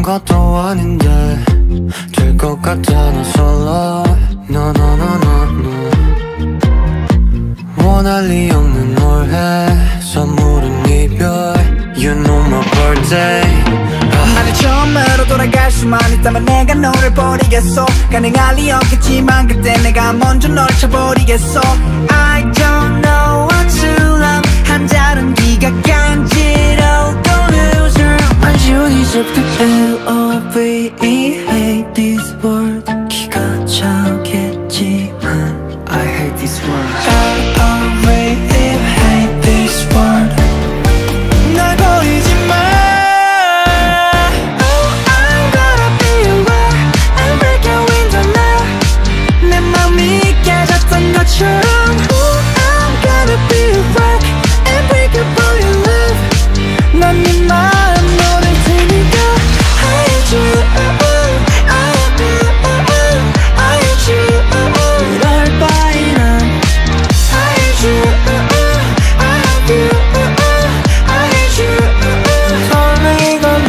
아무것도 아닌데 될 것 같아 나 솔로 No no no no no 원할 리 없는 올해 선물은 이별 You know my birthday 나는 처음으로 돌아갈 수만 있다면 내가 너를 버리겠어 가능할 리 없겠지만 그때 내가 먼저 널 쳐버리겠어 I don't know what to love 한 다른 기가 간지러워 loser You deserve the L-O-V-E Hate this world 기가 차겠지만 I hate this world L-O-V-E Hate this world 날 버리지 마 Oh I'm gonna be your rock And break your window now 내 맘이 깨졌던 것처럼 Oh I'm gonna be your rock And break your for your love 난 네 마음 노릴 테니까 I hate you I hate you I hate you 이럴 바에 난 I hate you I hate you I hate you 설레이고 너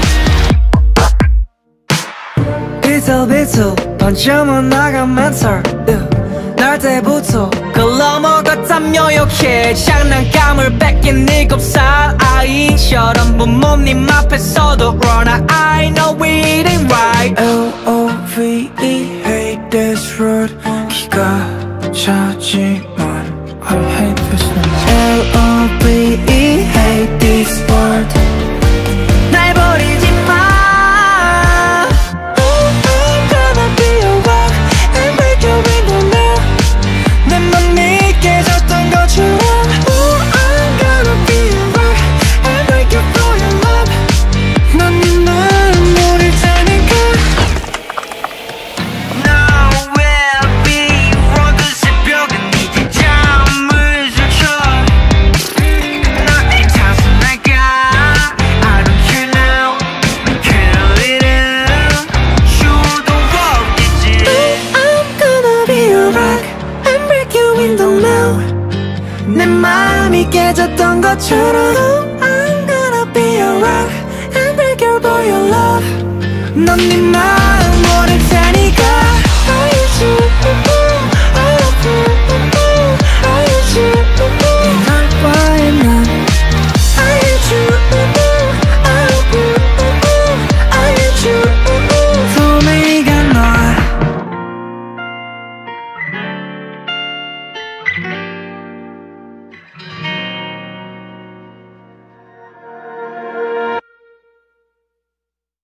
비틀비틀 번쩍은 나간 멘탈 날 때부터 글러먹었다며 욕해 장난감을 뺏긴 7살 아이처럼 부모님 앞에서도 run I know it ain't right L-O-V-E hate this road 기가 차지만 I hate this one L-O-V-E hate this world 날 버리지 마 Oh I'm gonna be your rock And break your window now 내 맘이 깨졌던 것처럼 Oh I'm gonna be your rock And break your for your love 난 네 마음 노릴 테니까 Nowhere 비워둔 새벽은 이제 잠을 설쳐 나의 탓은 날까 I don't care now care it 수도 없겠지 I'm gonna be your rock And break your window now 내 마음이 깨졌던 것처럼 Oh I'm gonna be your rock And break your for your love 넌 네 마음